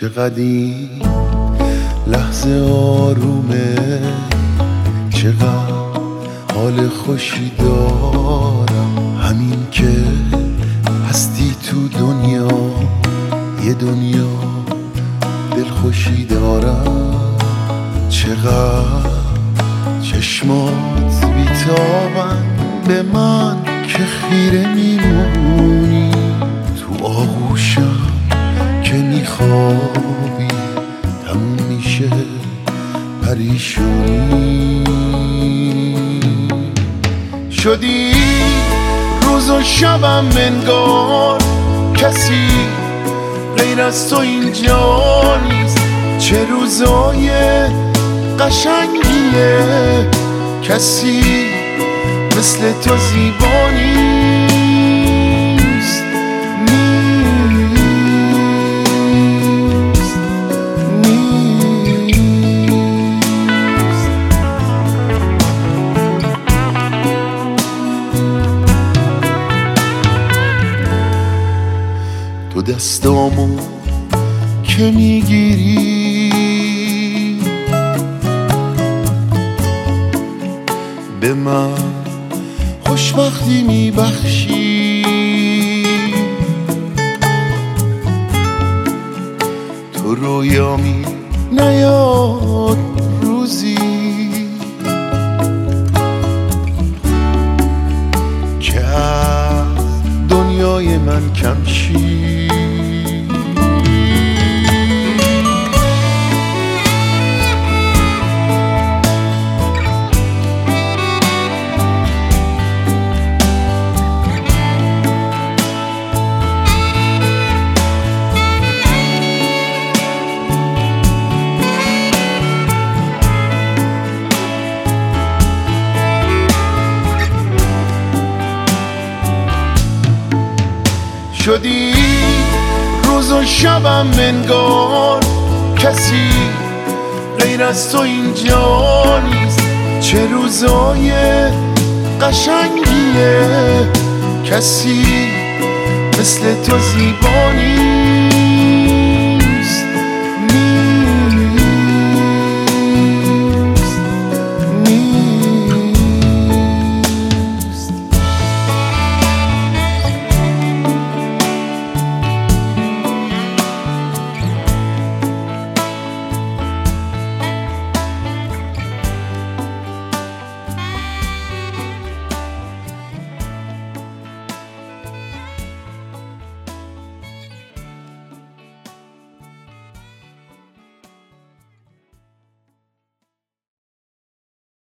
چقدر این لحظه آرومه، چقدر حال خوشی دارم، همین که هستی تو دنیا، یه دنیا دلخوشی دارم. چقدر چشمات بیتابن به من که خیره میمونی، تو آغوشم که میخوابی تموم میشه پریشونی. شدی روز و شبم انگار کسی غیر از تو اینجا نیست، چه روزای قشنگیه کسی مثل تو زیبا نیست. تو دستامو که میگیری به من خوشبختی میبخشی، تو رویامی نیاد روزی که از دنیای من کم شی. شدی روز و شبم انگار کسی غیر از تو اینجا نیست، چه روزای قشنگیه کسی مثل تو زیبا نیست.